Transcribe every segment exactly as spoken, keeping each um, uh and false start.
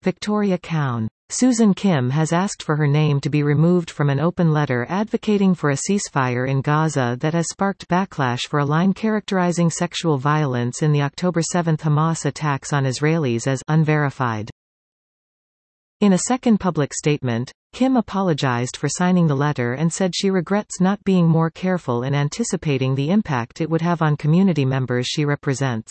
Victoria Cowan. Susan Kim has asked for her name to be removed from an open letter advocating for a ceasefire in Gaza that has sparked backlash for a line characterizing sexual violence in the October seventh Hamas attacks on Israelis as unverified. In a second public statement, Kim apologized for signing the letter and said she regrets not being more careful in anticipating the impact it would have on community members she represents.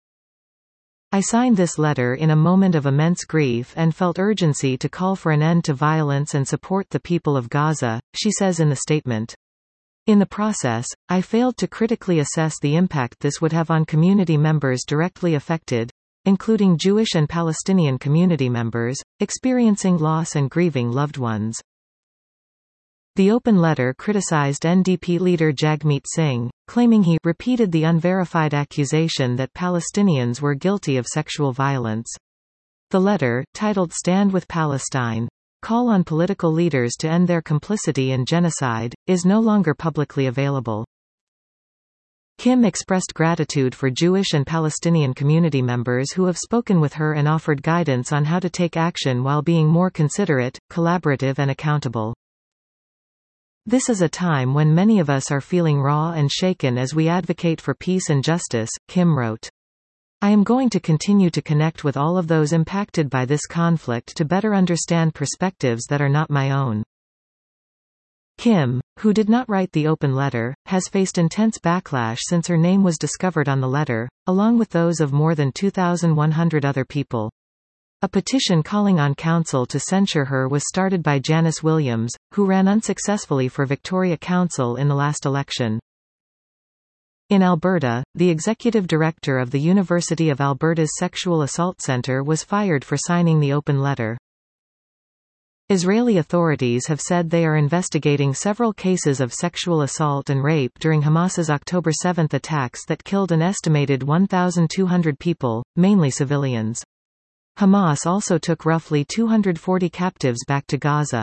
I signed this letter in a moment of immense grief and felt urgency to call for an end to violence and support the people of Gaza, she says in the statement. In the process, I failed to critically assess the impact this would have on community members directly affected, including Jewish and Palestinian community members, experiencing loss and grieving loved ones. The open letter criticized N D P leader Jagmeet Singh, claiming he repeated the unverified accusation that Palestinians were guilty of sexual violence. The letter, titled Stand with Palestine, Call on Political Leaders to End Their Complicity in Genocide, is no longer publicly available. Kim expressed gratitude for Jewish and Palestinian community members who have spoken with her and offered guidance on how to take action while being more considerate, collaborative and accountable. This is a time when many of us are feeling raw and shaken as we advocate for peace and justice, Kim wrote. I am going to continue to connect with all of those impacted by this conflict to better understand perspectives that are not my own. Kim, who did not write the open letter, has faced intense backlash since her name was discovered on the letter, along with those of more than two thousand one hundred other people. A petition calling on council to censure her was started by Janice Williams, who ran unsuccessfully for Victoria Council in the last election. In Alberta, the executive director of the University of Alberta's Sexual Assault Centre was fired for signing the open letter. Israeli authorities have said they are investigating several cases of sexual assault and rape during Hamas's October seventh attacks that killed an estimated one thousand two hundred people, mainly civilians. Hamas also took roughly two hundred forty captives back to Gaza.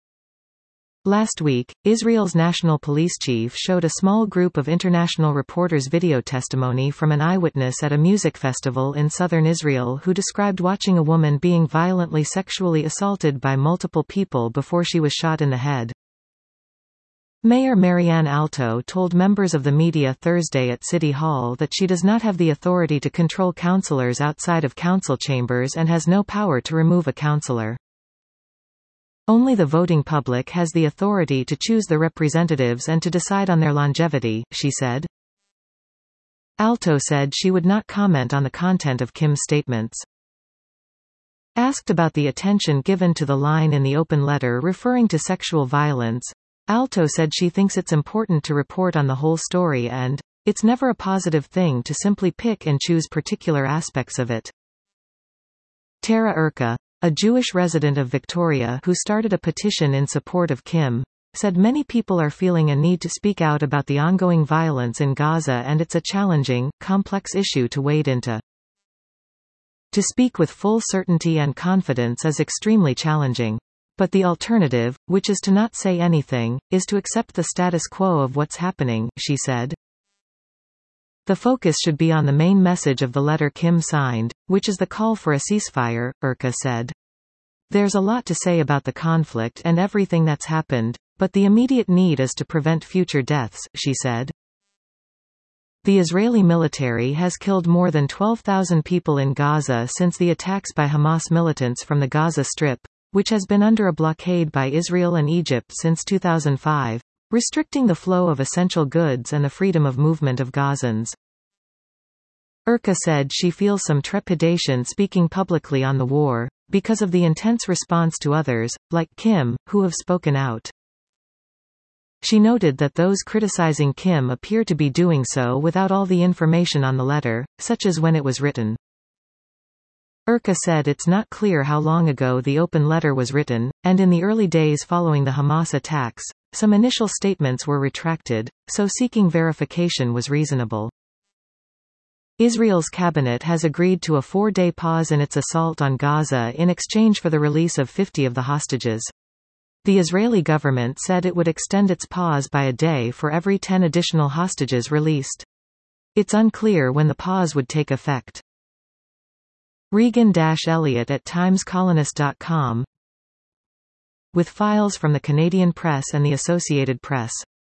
Last week, Israel's national police chief showed a small group of international reporters video testimony from an eyewitness at a music festival in southern Israel who described watching a woman being violently sexually assaulted by multiple people before she was shot in the head. Mayor Marianne Alto told members of the media Thursday at City Hall that she does not have the authority to control councillors outside of council chambers and has no power to remove a councillor. Only the voting public has the authority to choose the representatives and to decide on their longevity, she said. Alto said she would not comment on the content of Kim's statements. Asked about the attention given to the line in the open letter referring to sexual violence, Alto said she thinks it's important to report on the whole story and, it's never a positive thing to simply pick and choose particular aspects of it. Tara Urka, a Jewish resident of Victoria who started a petition in support of Kim, said many people are feeling a need to speak out about the ongoing violence in Gaza and it's a challenging, complex issue to wade into. To speak with full certainty and confidence is extremely challenging. But the alternative, which is to not say anything, is to accept the status quo of what's happening, she said. The focus should be on the main message of the letter Kim signed, which is the call for a ceasefire, Urka said. There's a lot to say about the conflict and everything that's happened, but the immediate need is to prevent future deaths, she said. The Israeli military has killed more than twelve thousand people in Gaza since the attacks by Hamas militants from the Gaza Strip, which has been under a blockade by Israel and Egypt since two thousand five, restricting the flow of essential goods and the freedom of movement of Gazans. Urka said she feels some trepidation speaking publicly on the war, because of the intense response to others, like Kim, who have spoken out. She noted that those criticizing Kim appear to be doing so without all the information on the letter, such as when it was written. Urka said it's not clear how long ago the open letter was written, and in the early days following the Hamas attacks, some initial statements were retracted, so seeking verification was reasonable. Israel's cabinet has agreed to a four-day pause in its assault on Gaza in exchange for the release of fifty of the hostages. The Israeli government said it would extend its pause by a day for every ten additional hostages released. It's unclear when the pause would take effect. Regan-Elliott at timescolonist dot com, with files from the Canadian Press and the Associated Press.